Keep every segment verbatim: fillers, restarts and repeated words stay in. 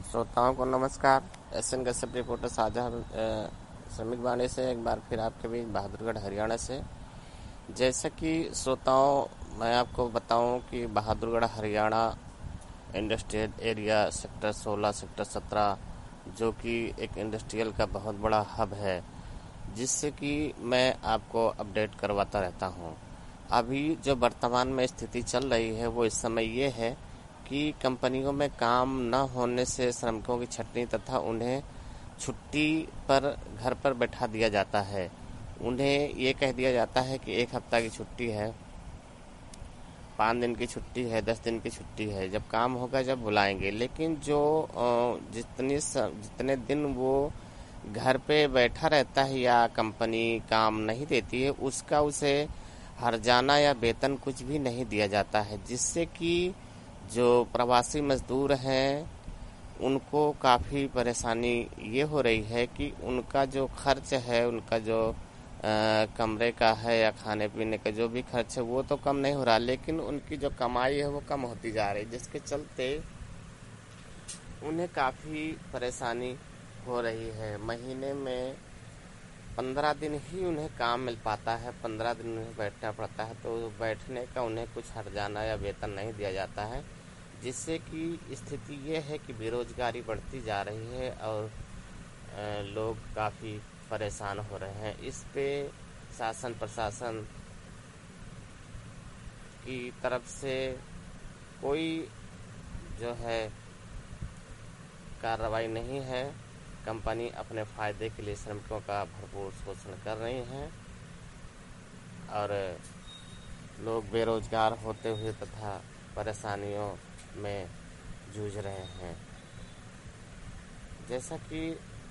श्रोताओं को नमस्कार। एस एन कश्यप रिपोर्टर साझा अ, श्रमिक वाणी से एक बार फिर आपके बीच बहादुरगढ़ हरियाणा से। जैसा कि श्रोताओं, मैं आपको बताऊं कि Bahadurgarh Haryana industrial area sector सोलह सेक्टर सत्रह जो कि एक इंडस्ट्रियल का बहुत बड़ा हब है, जिससे कि मैं आपको अपडेट करवाता रहता हूं। अभी जो वर्तमान में स्थिति चल रही है वो इस समय ये है कि कंपनियों में काम न होने से श्रमिकों की छटनी तथा उन्हें छुट्टी पर घर पर बैठा दिया जाता है। उन्हें ये कह दिया जाता है कि एक हफ्ता की छुट्टी है, पाँच दिन की छुट्टी है, दस दिन की छुट्टी है, जब काम होगा जब बुलाएंगे। लेकिन जो जितनी जितने दिन वो घर पे बैठा रहता है या कंपनी काम नहीं देती है, उसका उसे हर्जाना या वेतन कुछ भी नहीं दिया जाता है, जिससे कि जो प्रवासी मजदूर हैं उनको काफ़ी परेशानी ये हो रही है कि उनका जो खर्च है, उनका जो आ, कमरे का है या खाने पीने का जो भी खर्च है वो तो कम नहीं हो रहा, लेकिन उनकी जो कमाई है वो कम होती जा रही, जिसके चलते उन्हें काफ़ी परेशानी हो रही है। महीने में पंद्रह दिन ही उन्हें काम मिल पाता है, पंद्रह दिन उन्हें बैठना पड़ता है, तो बैठने का उन्हें कुछ हर्जाना या वेतन नहीं दिया जाता है, जिससे कि स्थिति ये है कि बेरोजगारी बढ़ती जा रही है और लोग काफ़ी परेशान हो रहे हैं। इस पे शासन प्रशासन की तरफ से कोई जो है कार्रवाई नहीं है। कंपनी अपने फ़ायदे के लिए श्रमिकों का भरपूर शोषण कर रही हैं और लोग बेरोजगार होते हुए तथा परेशानियों में जूझ रहे हैं। जैसा कि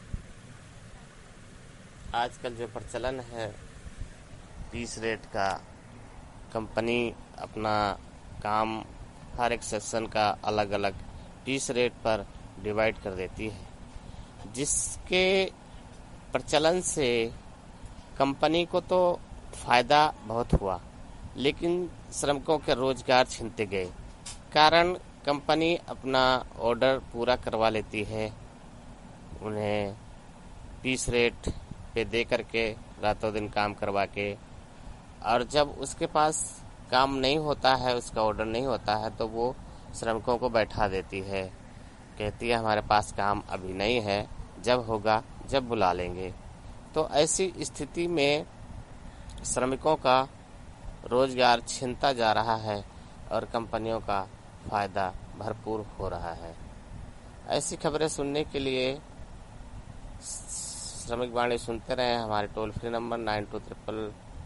आजकल जो प्रचलन है पीस रेट का, कंपनी अपना काम हर एक सेक्शन का अलग अलग पीस रेट पर डिवाइड कर देती है, जिसके प्रचलन से कंपनी को तो फ़ायदा बहुत हुआ, लेकिन श्रमिकों के रोजगार छीनते गए। कारण कंपनी अपना ऑर्डर पूरा करवा लेती है, उन्हें पीस रेट पे दे करके रातों दिन काम करवा के, और जब उसके पास काम नहीं होता है, उसका ऑर्डर नहीं होता है, तो वो श्रमिकों को बैठा देती है, कहती है हमारे पास काम अभी नहीं है, जब होगा जब बुला लेंगे। तो ऐसी स्थिति में श्रमिकों का रोजगार छिनता जा रहा है और कंपनियों का फ़ायदा भरपूर हो रहा है। ऐसी खबरें सुनने के लिए श्रमिक वाणी सुनते रहें। हमारे toll free number nine two triple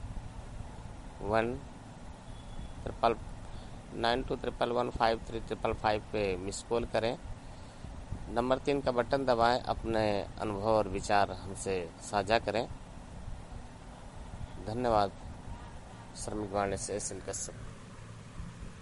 one triple nine two triple one five three triple five पे मिस कॉल करें। नंबर तीन का बटन दबाएं, अपने अनुभव और विचार हमसे साझा करें। धन्यवाद। श्रमिक वाणी से एस एन कश्यप।